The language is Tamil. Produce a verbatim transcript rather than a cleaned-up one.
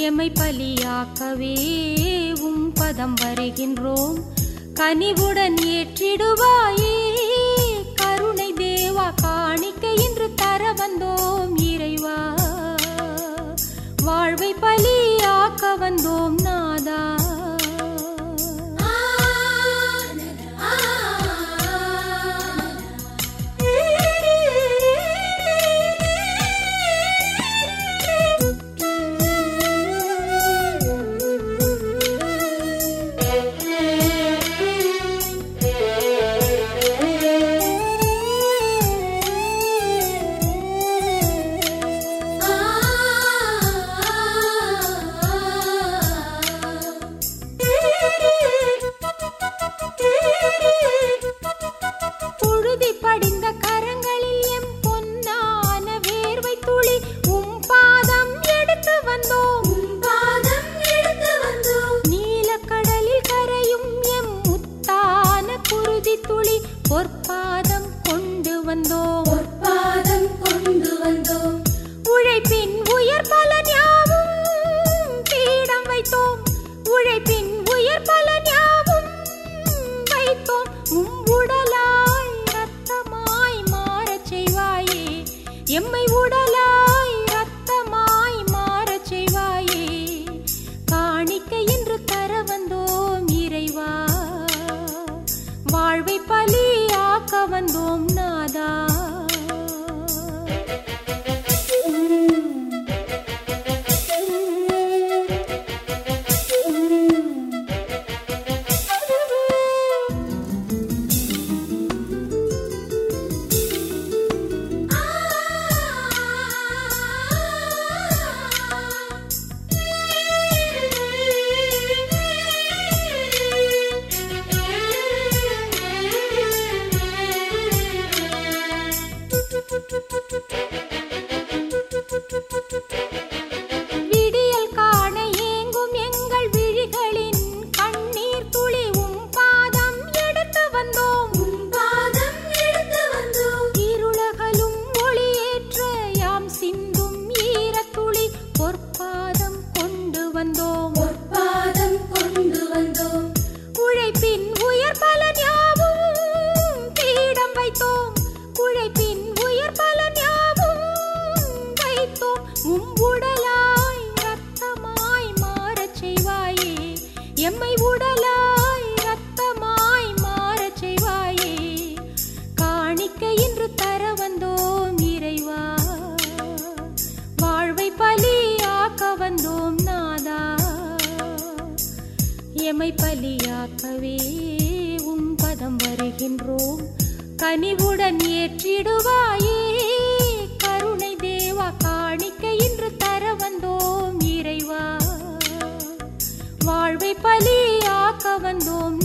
எமை பலியாக்கவே உம் பதம் வருகின்றோம். கனிவுடன் ஏற்றிடுவாயே கருணை தேவா, காணிக்கை இன்று தர வந்தோம் இறைவா. வாழ்வை பலியாக்க வந்தோம் நாதா. படிந்த கரங்களில் எம் பொன்னான வேர்வை துளி உம் பாதம் எடுத்து வந்தோம். பாதம் எடுத்து வந்தோம். நீலக்கடலில் கரையும் எம் முத்தான குருதி துளி பொற்பாதம் கொண்டு வந்தோம். பொற்பாதம் கொண்டு வந்தோம். உழைப்பின் உயர் பலன் யாவும் பீடம் வைத்தோம். உழைப்பின் உயர் பலன் யாவும் வைத்தோம். உம் உடலாய் எம்மை உடலாய் ரத்தமாய் மாறச் செய்வாயே. காணிக்கை இன்று தர வந்தோம் இறைவா. வாழ்வை பலியாக்க வந்தோம் நாதா. விடியல் காண ஏங்கும் எங்கள் விழிகளின் கண்ணீர் துளி உம் பாதம் எடுத்து வந்தோம். பாதம் எடுத்து வந்தோம். இருளகலும் ஒளியேற்ற யாம் சிந்தும் ஈரத்துளி பொற்பாதம் கொண்டு வந்தோம். பொற்பாதம் கொண்டு வந்தோம். உழைப்பின் உயர் பலன் யாவும் பீடம் வைத்தோம். உழைப்பின் உயர் பலன் யாவும் வைத்தோம். உம் உடலாய் ரத்தமாய் மாறச் செய்வாயே. எம்மை உடலாய் ரத்தமாய் மாறச் செய்வாயே. காணிக்கை இன்று தர வந்தோம் இறைவா. வாழ்வை பலியாக்க வந்தோம் நாதா. எமை பலியாக்கவே உம் பதம் வருகின்றோம். கனிவுடன் ஏற்றிடுவாயே கருணை தேவா, காணிக்கை இன்று தர வந்தோம் இறைவா. வாழ்வை பலியாக்க வந்தோம்